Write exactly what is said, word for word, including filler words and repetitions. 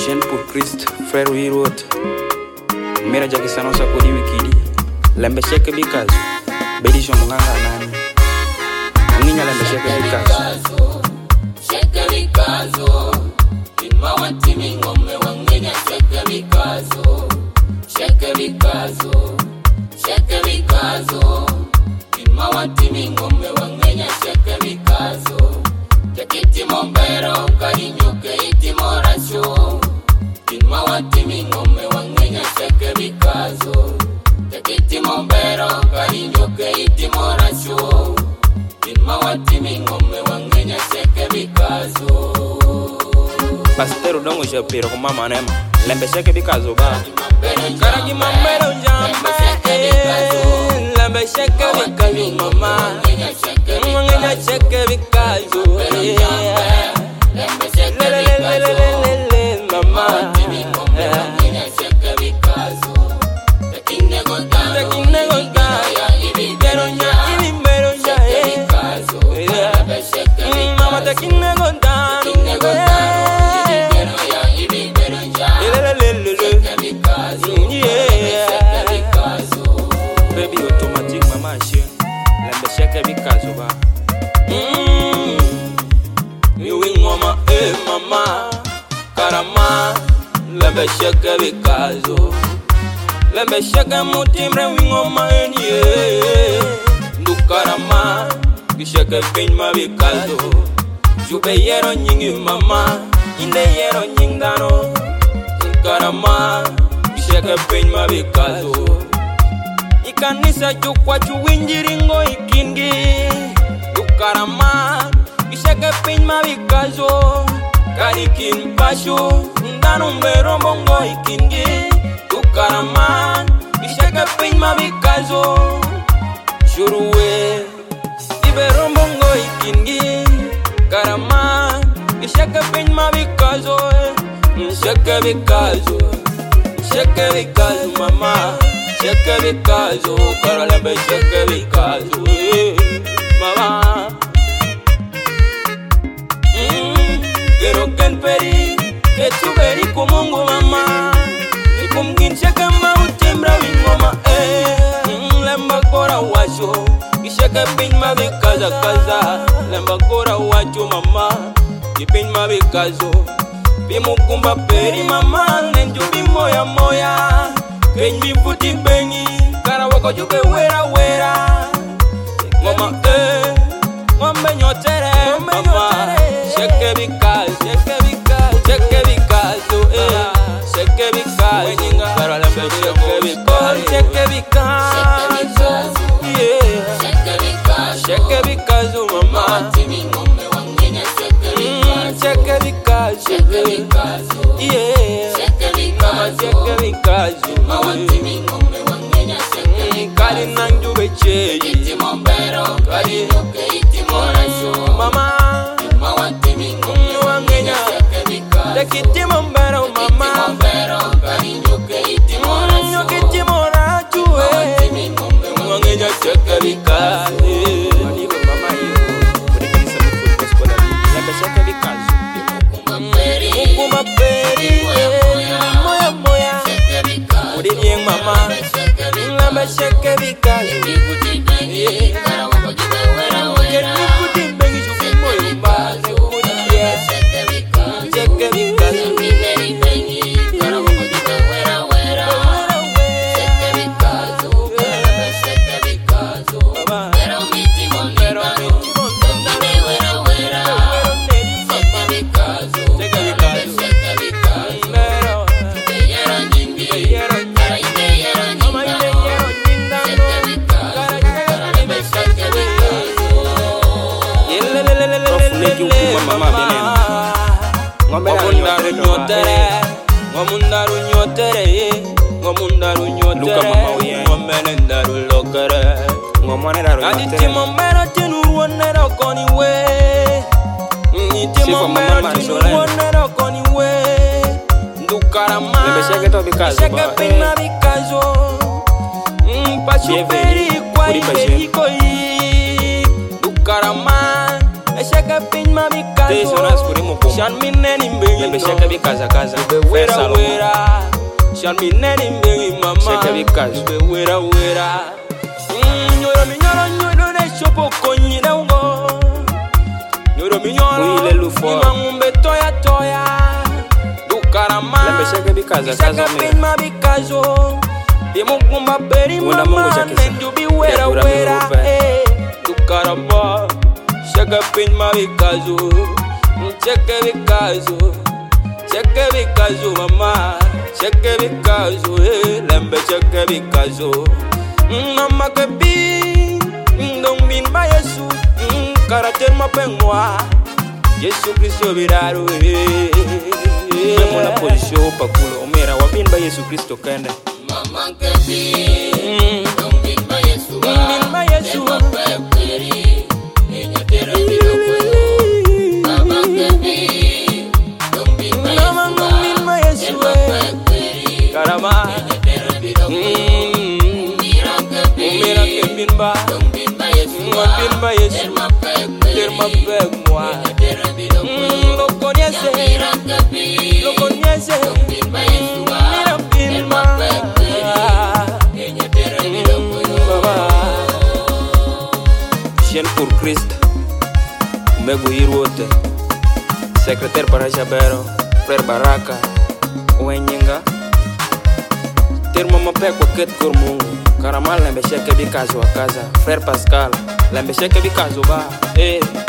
Jeune pour Christ, frère Wirot. Mera jaki sanosa kodi wikidi. Lembe sheke bikazo. Bedi shomunganga nani. Anginya lembe sheke bikazo. Sheke bikazo. Inma watimi ngome wangenya sheke bikazo. Sheke bikazo. Sheke bikazo. Inma watimi ngome wangenya sheke bikazo. Tekiti mombero karinyuke iti morasho. Inma watimi ngome wangenya sheke bikazo. Tekiti mombero karinyuke iti morasho. Inma watimi ngome wangenya sheke bikazo. Pastor dongo shapiro kwa mama nema. Lembe sheke bikazo ba. Karagi mombero jambe. Lembe sheke bikazo mama. Wangenya sheke bikazo. Lembe sheke bikazo. Mama. Wangenya sheke bikazo. Tekine godano. Tekine godano. Beronya Ili beronya. bikazo. Lembe sheke bikazo. Mama tekine godano. Tekine godano. Beronya ibi beronya. Sheke bikazo. Lembe sheke bikazo. Baby automatic mama share. Lembe sheke bikazo ba. Mm. You win mama eh mama. Karama. Lembe sheke bikazo. Lembe sheke mutimre win mama enie. Ndu karama. Gisheke peñma bikazo. Jube yero nyingi mama. Inde yero nyingdano. Karama. Gisheke peñma bikazo. Ikanisa chukwa chuwinjiringo ikingi. Dukarama. Gisheke peñma bikazo. Karikin pashu. Ndanu mbero mbongo ikingi. Dukarama. Gisheke peñma bikazo. Shuruwe. Ibero mbongo ikingi. Karama. Gisheke peñma bikazo. Sheke bikazo. Sheke bikazo mama. Sheke bikazo. Karalembe sheke bikazo. Mama. Mm. Quiero que el peri. Que tu veri kumungu mama. Y kumgin sheke ma utimbra wingoma eh. Mm. Lemba kora washo. Gisheke peñma bikaza kaza. Lemba kora washo mama. Peñma bikazo. Bimukumba peri mama. Nenjubi moya moya. Kenji futi bengi. Kara wako juke wera wera. Mama eh. Ngombe nyotere mama. Sheke bikazo. Sheke bikazo. Sheke bikazo eh. Sheke bikazo. Kara lembe sheke bikazo. Sheke bikazo. Yeah. Sheke bikazo. Sheke bikazo mama. Watimi ngome wangenya sheke bikazo. Sheke bikazo. Sheke bikazo. Yeah. Sheke Mama bikazo. sheke bikazo. Watimi ngome wangenya sheke bikazo. Kali nanjube cheyi. Iti mombero karinyuke iti morasho. Mama. Watimi ngome wangenya sheke bikazo. Tekiti mombero mama. Iti mombero karinyuke iti morasho. Nyokiti morachu Watimi ngome wangenya sheke bikazo. Waliwe mama yo. Kuri kanisa mkuru gospel ali. Lembe sheke bikazo. peri. Mukuma peri. Moya moya. Sheke bikazo. Kuri bien mama. Sheke bikazo. Lembe sheke bikazo. Ikuti bengi. Kara wako juke wera wera. Keni kuti bengi juki moyo mba. Kuti yeah. Sheke bikazo. Sheke bikazo. Biberi bengi. Kara wako juke wera wera. Sheke bikazo. Sheke bikazo. Mama. Pero miti Pero mondika. miti mondika. Dongine wera wera. Sheke bikazo. Sheke bikazo. Sheke bikazo. Pero. Yero nyingi. Yero nyingi. Kara ine yero Mama ine nyingano. yero nyingano. Sheke bikazo. Kara yero Kara lembe sheke bikazo. Yelelelelelelelele mama. Ngomundaru nyotere. Ngomundaru nyotere. Ngomundaru nyotere. Ngomenendaru lokere. Ngomoneraru nyotere. Aditi mombero tinuruonero koniwe. Niti mombero tinuruonero koniwe. Ndukarama. Lembe sheke to bikazo. Sheke peñma bikazo. Pasuperi kwa ime iko yi. Dukarama. Sheke peñma ma bikazo. Teso nas kurimo kuma. Shan mi neni mbengi Lembe shaka bi kaza kaza. Be wera Salomo. wera. Shan mi neni mbengi mama. Shaka bi kazo. Be wera wera. Mm, Nyoro mi nyoro nyoro ne shopo konyi na ungo. Nyoro mi nyoro. Uile lufo. Ima ngumbe toya toya. Dukarama. Lembe shaka bi kaza kaza Shaka mera. bin ma bikazo. Demo kumba beri Wunda mama. Mungu chakisa. Nendu bi wera Ya kura wera. mirupe. Eh. Dukarama. Shaka bin ma bikazo. Cheke bikazo. Cheke bikazo mama. Cheke bikazo. Eh. Lembe cheke bikazo. Mama kebi. Ndong bin ba Yesu. Karater ma pengwa. Yesu Kristo biraro. Memo la position pakulo. Omera wabin ba Yesu Kristo kende. Mama kebi, dong bin ba Yesu ba, Bin ba Yesu. Tema peperi, enya tera bilo kwelo. Mama kebi, dong bin ba Yesu Mama ba, bin ba Yesu tema peperi, Karama. enya tera bilo kwelo. Umira kebi, Umira kembin ba. dong bin ba Yesu ba, Mwa bin ba Yesu. tema peperi, Terma pegwa. enya tera bilo kwelo. Lo konyese. Umira kebi, Lo konyese. dong bin ba Yesu ba, Mira bin tema ba. peperi, enya tera bilo kwelo. Baba. Chien pour Christ. Megu Iruote. Secrétaire para Jabero. Frère Baraka. Oenyenga. Termo mapeko ket kur Mungu. Karamal lembe sheke bikazo akaza. Frère Pascal. Lembe sheke bikazo ba. Eh.